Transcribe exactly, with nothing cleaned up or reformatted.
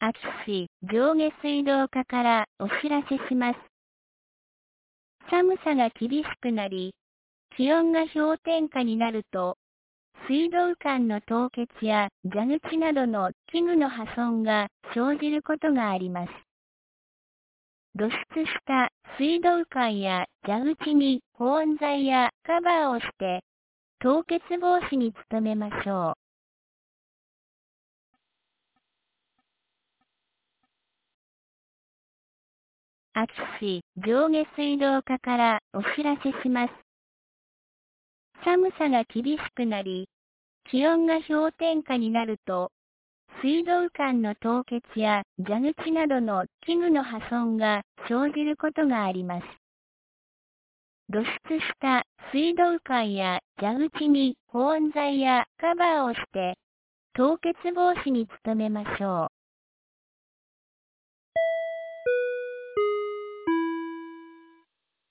秋市上下水道課からお知らせします。寒さが厳しくなり、気温が氷点下になると、水道管の凍結や蛇口などの器具の破損が生じることがあります。露出した水道管や蛇口に保温材やカバーをして、凍結防止に努めましょう。秋市上下水道課からお知らせします。寒さが厳しくなり、気温が氷点下になると、水道管の凍結や蛇口などの器具の破損が生じることがあります。露出した水道管や蛇口に保温材やカバーをして、凍結防止に努めましょう。